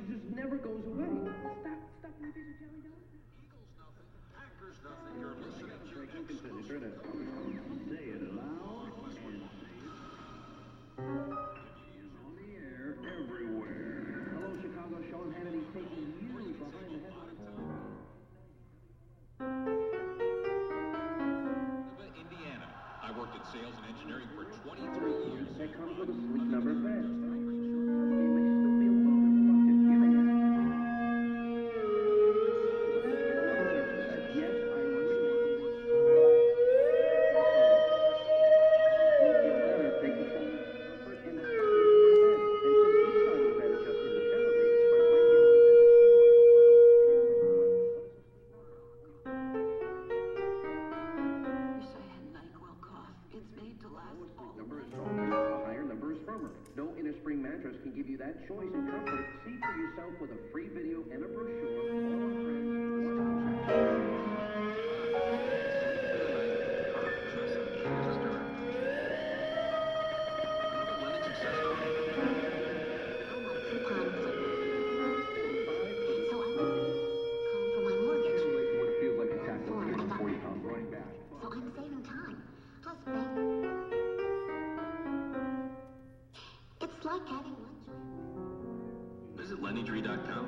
just never goes away. Stop with this jelly dog. Eagles nothing, Packers nothing. You're listening to Say it aloud and say it. She is on the air everywhere. Hello, Chicago. Sean Hannity's taking you behind the headlines. Indiana. I worked in sales and engineering for 23 years. That comes with a sleep number vest. No Innerspring mattress can give you that choice and comfort. See for yourself with a free video and a brochure. All our friends. What it feels like to tackle a 40-pound running back. So I'm saving time. Plus, it's like having lunch. Visit LennyTree.com